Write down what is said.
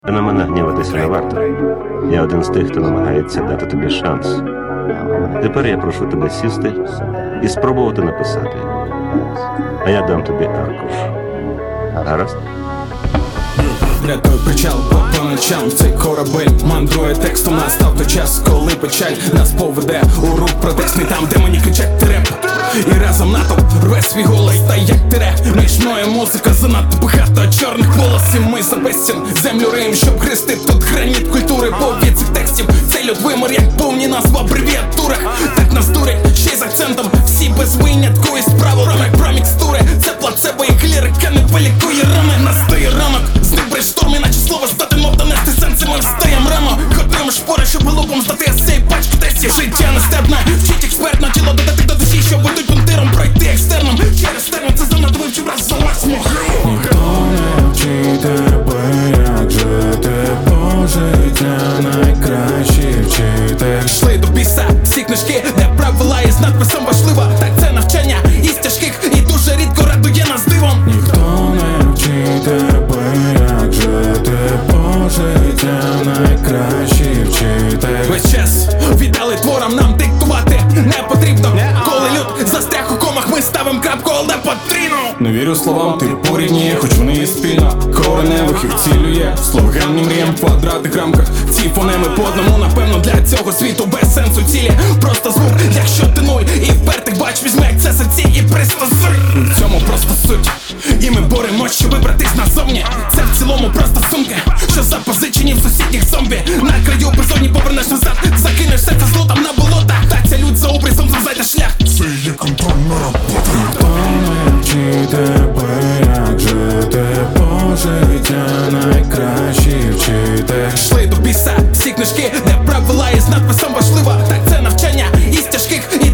На мене гніватися не варто. Я один з тих, хто намагається дати тобі шанс. Тепер я прошу тебе сісти і спробувати написати. А я дам тобі аркуш. Гаразд? Рятує причал, по ночам в цей корабель мандрує текстом. Настав той час, коли печаль нас поведе у рух протестний, там, де мені кричать тереп. І разом натовп рве свій голос, та як тере. Між мною музика занадто багато чорних волосів. Ми за безцін землю риєм, щоб гристи тут граніт культури. Повід цих текстів, цей люд вимер, як повні назв в абревіатурах. Так нас дурять, ще й з акцентом, всі без винятку і справу рамок про мікстури. Це плацебо і клірика не полікує рани. Настає ранок, знибриш шторм, іначе слово здати, мов донести сенси. Ми встаєм рано, готуємо шпори, щоб голубом здати з цієї пачки тестів. Життя нестебне, вчить експертно, тіло додати до душі, щоб будуть пунктиром пройти екстерном. Через термін це занадто вивчив раз за раз могилу. Ніхто не вчить тебе, як жити по життя, найкращий вчитель. Йшли до біса, всі книжки, де правила із надписом важливо. Так це навчання із тяжких і дуже рідко радує нас дивом. Ніхто не вчить тебе, як жити по життя, найкращий вчитель. Весь час віддали творам нам диктувати не потрібно. Коли люд застряг у комах, ми ставим крапку, але потрібно. Не вірю словам, ти порівнює, хоч вони є спільно. Кореневих їх цілює, слоганні мріям в квадратних рамках. Ці фонеми по одному, напевно, для цього світу без сенсу цілі. Просто звук, якщо ти нуль і впертих бач, візьми акцес ці і пристосуй. В цьому просто суть. І ми боремось, щоб вибратись назовні. Це в цілому просто сумки, що запозичені в сусідніх зомбі. На краю безодні повернеш назад, закинеш серце злотом на болотах. Та ця людь за обрізом зайде шлях. Це є контрольна робота. Ніхто не вчить тебе, як жити по життя, найкращий вчитель. Йшли до біса, всі книжки, де правила із надписом важливо. Так це навчання із тяжких і